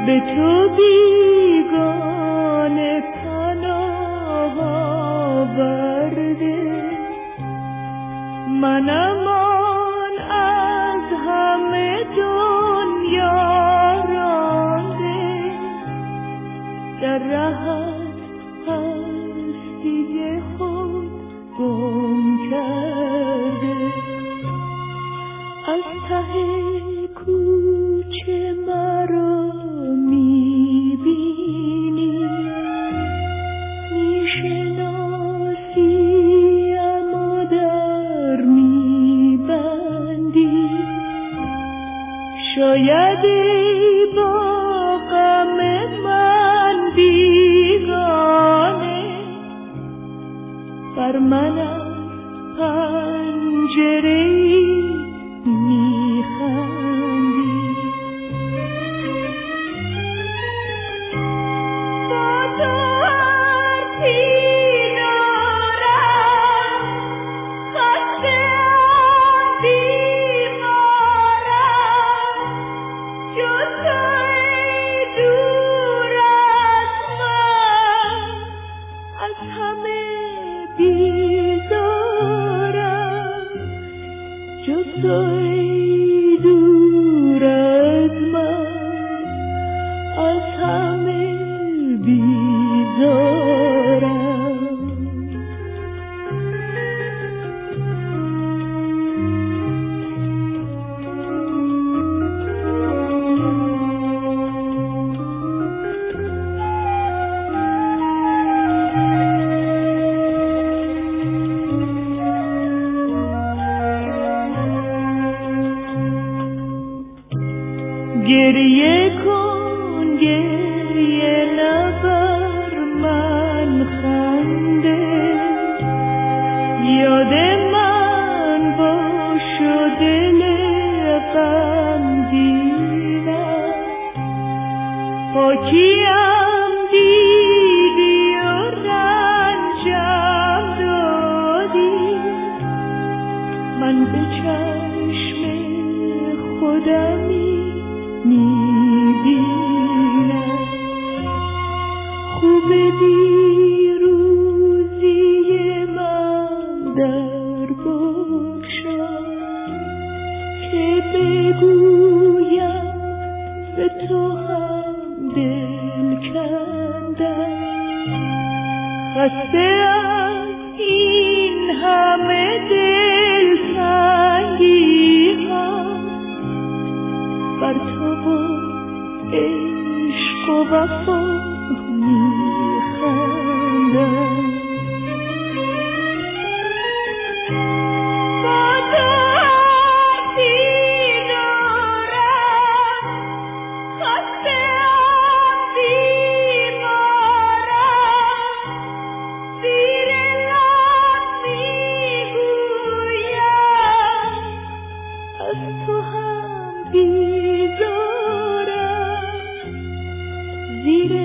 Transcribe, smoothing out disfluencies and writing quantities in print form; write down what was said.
به تو بیگانه پناه آورده، منم آن از همه دنیا رانده، در رهت هستی خود گم کرده. از ته کوچه مرا میبینی، میشناسیم و در میبندی، شاید ای با غم من بیگانه، بر من از پنجره‌ای میخندی. با تو حرفی دارم، خسته‌ام، بیمارم، جز توی دور از من، از همه بیزارم، جز توی دور از من، از همه بیزارم. گریه کن، گریه نبر من خنده، یاد من باش و دل غمگینم، پاکیم دیدی و رنجم دادی، من به چشم خودمی میبینم، خوب دیروزی من در بگشا، که بگویم به تو هم دل کندم، خسته از این همه دلتنگی ها، بر تو و عشق و وفا میخندم. با تو حرفی دارم، خسته‌ام، بیمارم، زیر لب میگویم، از تو هم بیزارم، زیر